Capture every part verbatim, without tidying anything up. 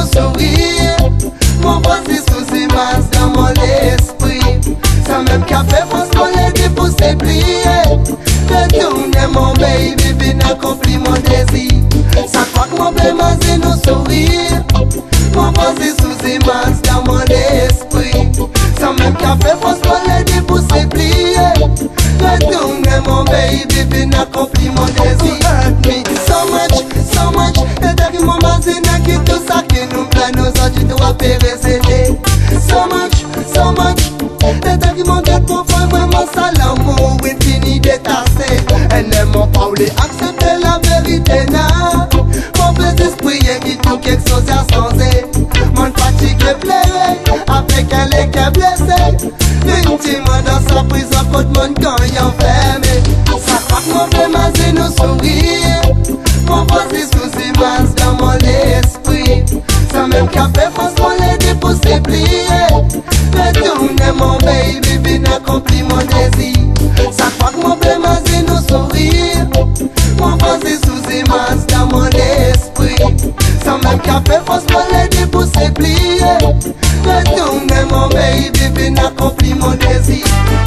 nous sourire. Mon voici sous immense dans mon esprit. Ça même café, faut se coller pour se plier. Retourner mon baby, bien accompli mon désir. Ça croit que mon bébé nous sourire. Mon voici sous immense dans mon esprit. Ça même café, faut se coller pour se plier. Retourner mon baby, bien accompli mon désir. Me so much, so much. Et derrière mon bazina qui tout ça qui nous plaît, nous autres tu dois pérécéder. So much, so much. Et derrière mon tête pour faire vraiment ça l'amour infini détaché. Elle n'aime pas ou les accepter la vérité, na. Mon plaisir prier qui tout quelque chose à changer. Mon fatigue pleurer avec elle est qui blessée. Intimement dans sa prison contre mon quand il enfermé. Ça croit que mon bébé nous sourire. Mon voici sous immense dans mon esprit. Ça même café faut se coller pour se plier. Retourner mon baby, bien accompli mon désir. Ça croit que mon bébé nous sourire. Mon voici sous immense dans mon esprit. Ça même café faut se coller pour se plier. Retourner mon baby, bien accompli mon désir.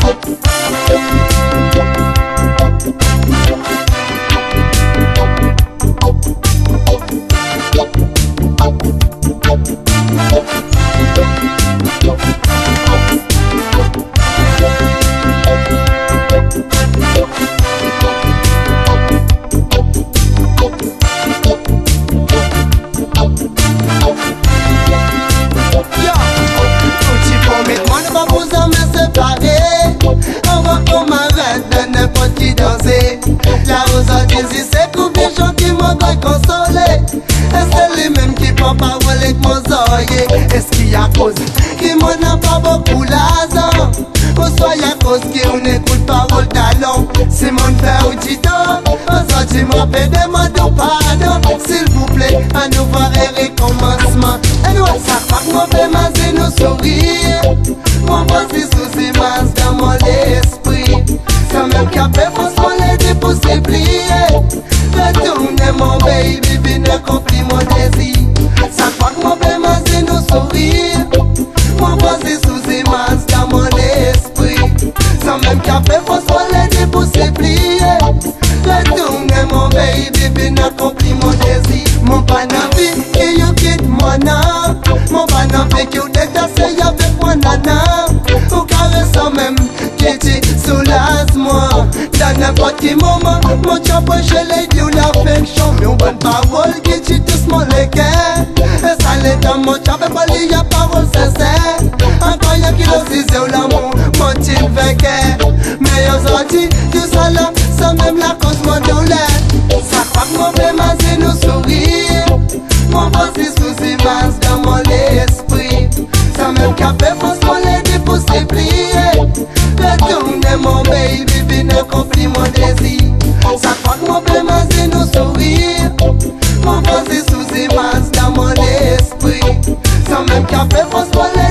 La rose a dit c'est pour des gens qui m'ont consolé. Et c'est les mêmes qui font parole avec mon oreiller. Est-ce qu'il y a cause qui m'en a pas beaucoup l'argent? Ou soit y'a cause qui on écoute parole talon. Si mon frère ou dit non, aujourd'hui m'appelle demande pardon. S'il vous plaît, à nous voir et recommencement. Et nous ça croit que mon bébé nous sourire. Mon voici sous immense dans mon esprit. Ça même café faut se coller pour se plier. Retourner mon baby, bien accompli mon désir. Ça croit que mon bébé nous sourire. Mon voici sous immense dans mon esprit. Ça même café faut se coller pour se plier. Retourner mon baby, bien accompli mon désir. Mon panavi qui you quitte moi non. Mon panavi qui you détaché avec moi nana. Ou caresse même qui dit soulage-moi. Dans n'importe quel moment, mon chapeau je l'ai dit ou l'affection. Mais une bonne parole qui dit doucement les cœurs. Et ça l'est dans mon chapeau, il y a parole sincère. Encore y'a qui le disait ou l'amour, mon type vainqueur. Mais aujourd'hui, tout ça là, ça même la cause mon douleur. Ça croit que mon bébé nous sourire. Mon voici sous immense dans mon esprit. Ça même café faut se coller pour se plier. Retourner mon baby, bien accompli mon désir. Ça croit que mon bébé nous sourire. Mon voici sous immense dans mon esprit. Ça même café faut se coller